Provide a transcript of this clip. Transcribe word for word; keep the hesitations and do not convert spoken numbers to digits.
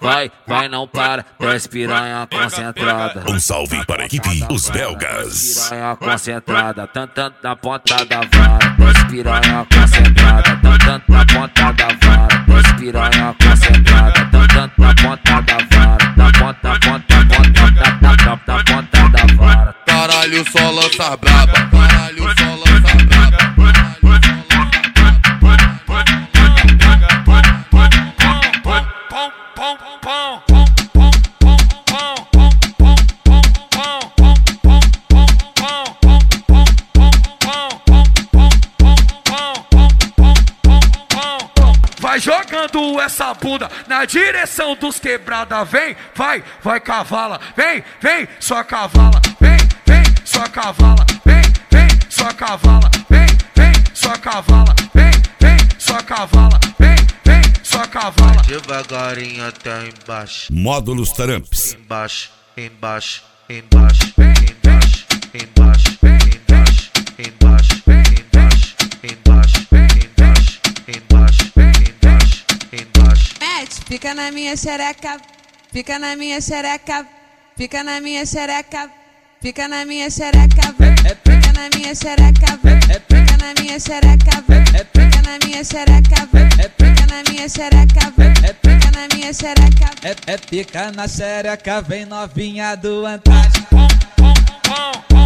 vai, vai, não para, desce piranha concentrada. Um salve para a equipe, os belgas. Piranha concentrada, tanto, tanto na ponta da vara. Desce piranha concentrada, tanto, tanto na ponta da vara. Desce piranha concentrada, tanto, tanto na ponta da vara. Na ponta, ponta, ponta, na, na, na ponta da vara. Caralho, só lança braba, caralho, só lança braba. Vai jogando essa bunda na direção dos quebrada, vem, vai, vai cavala, vem, vem, só cavala, vem, vem, só cavala, vem, vem, só cavala, vem, vem, só cavala, vem, vem, só cavala, vem, vem, só cavala. Devagarinho até embaixo. Módulos Tramps. Embaixo, embaixo, embaixo, embaixo, embaixo, embaixo, embaixo, embaixo, embaixo, embaixo, embaixo, embaixo, embaixo. Mete, fica na minha xereca, fica na minha xereca, fica na minha xereca, fica na minha xereca, fica na minha xereca, fica na minha xereca, fica na minha xereca, fica na minha xereca, fica na minha xereca. É, é pica na xereca, vem novinha do Antártico.